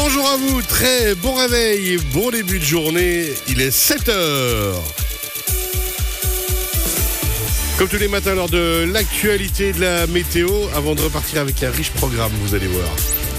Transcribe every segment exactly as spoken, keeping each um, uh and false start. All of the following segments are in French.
Bonjour à vous, très bon réveil, bon début de journée, il est sept heures. Comme tous les matins, lors de l'actualité de la météo, avant de repartir avec un riche programme, vous allez voir.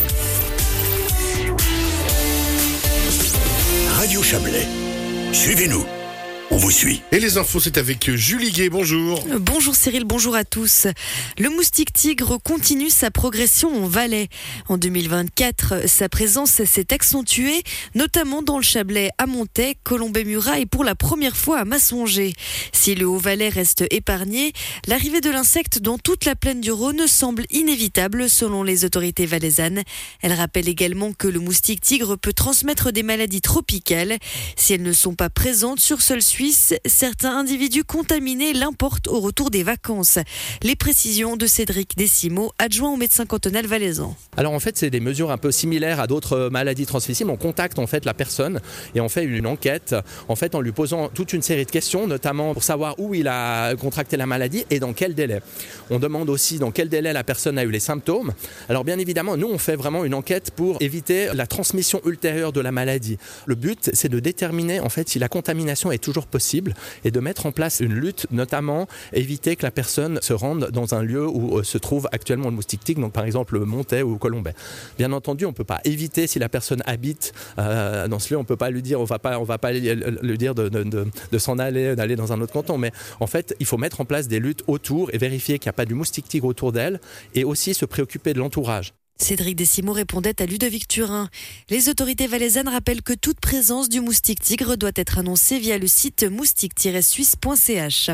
Radio Chablais, suivez-nous. On vous suit. Et les infos, c'est avec Julie Gué, bonjour. Bonjour Cyril, bonjour à tous. Le moustique tigre continue sa progression en Valais. En deux mille vingt-quatre, sa présence s'est accentuée, notamment dans le Chablais à Montaix, Colombey-Murat et pour la première fois à Massonger. Si le Haut-Valais reste épargné, l'arrivée de l'insecte dans toute la plaine du Rhône semble inévitable selon les autorités valaisannes. Elle rappelle également que le moustique tigre peut transmettre des maladies tropicales. Si elles ne sont pas présentes sur sol suisse, certains individus contaminés l'importent au retour des vacances. Les précisions de Cédric Décimo, adjoint au médecin cantonal valaisan. Alors en fait, c'est des mesures un peu similaires à d'autres maladies transmissibles. On contacte en fait la personne et on fait une enquête en fait en lui posant toute une série de questions, notamment pour savoir où il a contracté la maladie et dans quel délai. On demande aussi dans quel délai la personne a eu les symptômes. Alors bien évidemment, nous on fait vraiment une enquête pour éviter la transmission ultérieure de la maladie. Le but, c'est de déterminer en fait si la contamination est toujours possible et de mettre en place une lutte, notamment éviter que la personne se rende dans un lieu où euh, se trouve actuellement le moustique tigre, donc par exemple Montaix ou Colombey. Bien entendu, on ne peut pas éviter si la personne habite euh, dans ce lieu, on ne peut pas lui dire, on va pas, on va pas lui, lui dire de, de, de, de s'en aller, d'aller dans un autre canton, mais en fait, il faut mettre en place des luttes autour et vérifier qu'il n'y a pas du moustique tigre autour d'elle et aussi se préoccuper de l'entourage. Cédric Décimo répondait à Ludovic Turin. Les autorités valaisannes rappellent que toute présence du moustique tigre doit être annoncée via le site moustique tiret suisse point c h.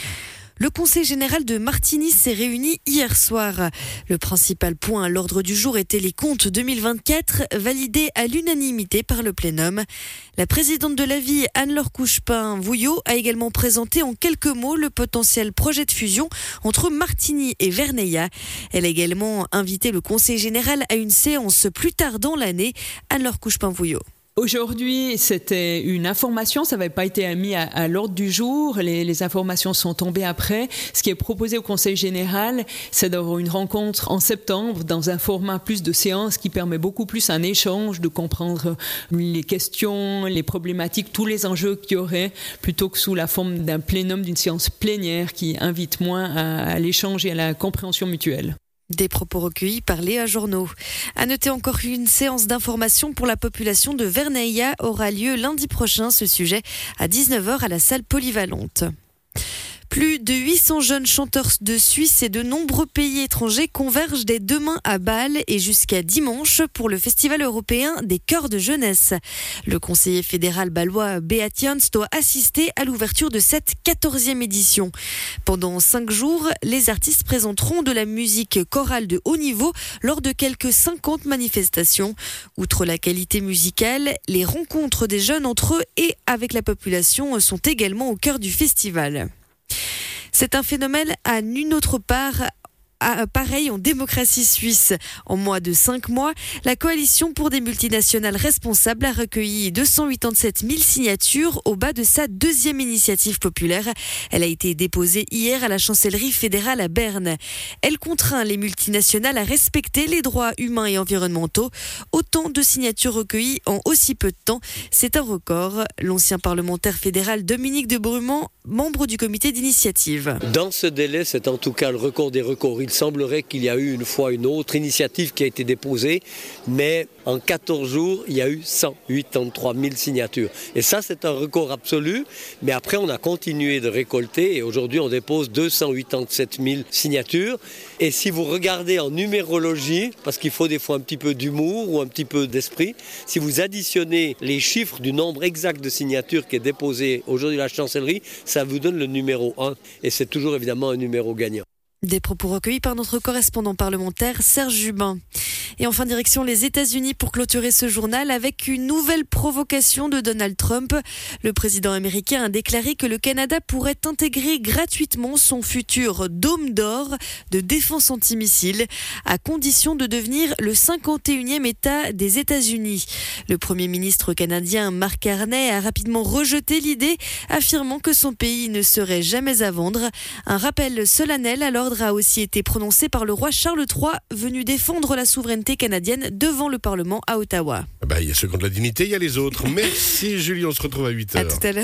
Le Conseil général de Martigny s'est réuni hier soir. Le principal point à l'ordre du jour était les comptes deux mille vingt-quatre, validés à l'unanimité par le plénum. La présidente de la Vie, Anne-Laure Couchepin-Vouillot, a également présenté en quelques mots le potentiel projet de fusion entre Martigny et Verneilla. Elle a également invité le Conseil général à une séance plus tard dans l'année. Anne-Laure Couchepin-Vouillot. Aujourd'hui, c'était une information, ça n'avait pas été mis à, à l'ordre du jour, les, les informations sont tombées après. Ce qui est proposé au Conseil général, c'est d'avoir une rencontre en septembre dans un format plus de séance qui permet beaucoup plus un échange, de comprendre les questions, les problématiques, tous les enjeux qu'il y aurait, plutôt que sous la forme d'un plénum, d'une séance plénière qui invite moins à, à l'échange et à la compréhension mutuelle. Des propos recueillis par Léa Journeau. À noter encore une séance d'information pour la population de Verneilla aura lieu lundi prochain, ce sujet à dix-neuf heures à la salle polyvalente. Plus de huit cents jeunes chanteurs de Suisse et de nombreux pays étrangers convergent dès demain à Bâle et jusqu'à dimanche pour le Festival européen des chœurs de jeunesse. Le conseiller fédéral bâlois Beat Jans doit assister à l'ouverture de cette quatorzième édition. Pendant cinq jours, les artistes présenteront de la musique chorale de haut niveau lors de quelques cinquante manifestations. Outre la qualité musicale, les rencontres des jeunes entre eux et avec la population sont également au cœur du festival. C'est un phénomène à nulle autre part. Ah, pareil en démocratie suisse. En moins de cinq mois, la coalition pour des multinationales responsables a recueilli deux cent quatre-vingt-dix-sept mille signatures au bas de sa deuxième initiative populaire. Elle a été déposée hier à la chancellerie fédérale à Berne. Elle contraint les multinationales à respecter les droits humains et environnementaux. Autant de signatures recueillies en aussi peu de temps, c'est un record. L'ancien parlementaire fédéral Dominique de Brumont, membre du comité d'initiative. Dans ce délai, c'est en tout cas le record des records. Il semblerait qu'il y a eu une fois une autre initiative qui a été déposée, mais en quatorze jours, il y a eu cent quatre-vingt-treize mille signatures. Et ça, c'est un record absolu, mais après, on a continué de récolter et aujourd'hui, on dépose deux cent quatre-vingt-dix-sept mille signatures. Et si vous regardez en numérologie, parce qu'il faut des fois un petit peu d'humour ou un petit peu d'esprit, si vous additionnez les chiffres du nombre exact de signatures qui est déposé aujourd'hui à la chancellerie, ça vous donne le numéro un. Et c'est toujours évidemment un numéro gagnant. Des propos recueillis par notre correspondant parlementaire Serge Jubin. Et enfin, direction les États-Unis pour clôturer ce journal avec une nouvelle provocation de Donald Trump. Le président américain a déclaré que le Canada pourrait intégrer gratuitement son futur dôme d'or de défense antimissile à condition de devenir le cinquante et unième État des États-Unis. Le Premier ministre canadien Mark Carney a rapidement rejeté l'idée, affirmant que son pays ne serait jamais à vendre. Un rappel solennel alors d'ordre a aussi été prononcé par le roi Charles trois, venu défendre la souveraineté canadienne devant le Parlement à Ottawa. Bah, il y a ceux qui ont de la dignité, il y a les autres. Merci Julie, on se retrouve à huit heures. À tout à l'heure.